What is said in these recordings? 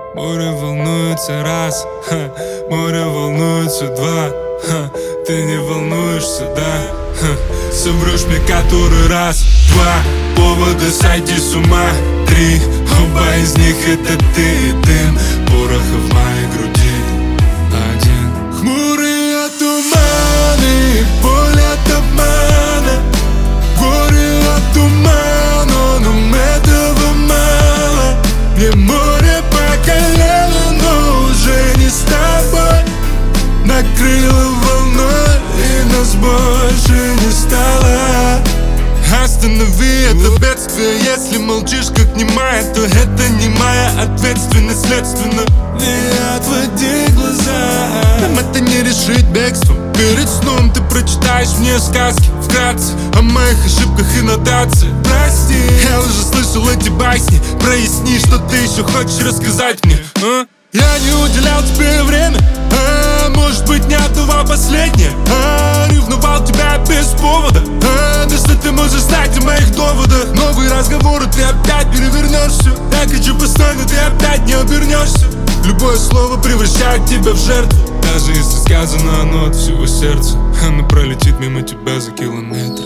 Море волнуется раз, море волнуется два, ты не волнуешься, да? Соврешь мне который раз, два повода сойти с ума, три, оба из них это ты и дым, пороха в моей груди один. Хмурые туманы, боль от обмана, горе от тумана, но этого мало. Мне море по колено, но уже не с тобой. Накрыло волной, и нас больше не стало. Останови это бедствие, если молчишь как немая, то это не моя ответственность, следственно. Не отводи глаза, нам это не решить бегством. Перед сном ты прочитаешь мне сказки вкратце о моих ошибках и нотациях. Прости, я уже слышал эти басни, проясни, что ты еще хочешь рассказать мне, а? Я не уделял тебе время, может быть не отдавал последнее, ревновал тебя без повода, да что ты можешь знать о моих доводах. Новые разговоры, ты опять перевернешь все. Я хочу постоянно, ты опять не обернешься. Любое слово превращает тебя в жертву, даже если сказано оно от всего сердца. Оно пролетит мимо тебя за километры.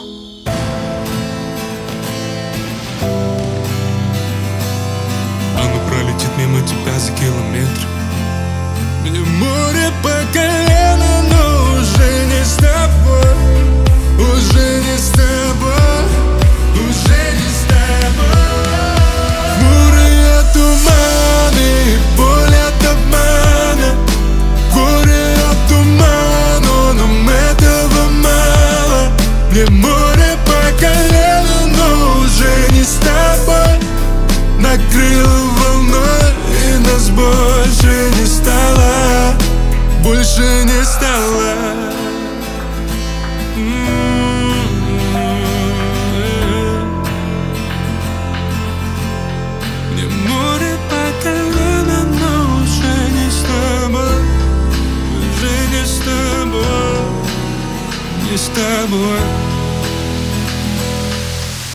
Оно пролетит мимо тебя за километры. Мне море по колено, но уже не с тобой. Уже не с тобой. Уже не с тобой. Хмурые туманы, боль от обмана, горе от тумана, но этого мало. Мне море по колено, но уже не с тобой. Накрыло волной, и нас больше не стало. Больше не стало. Мне море по колено, но уже не с тобой. Уже не с тобой. Не с тобой.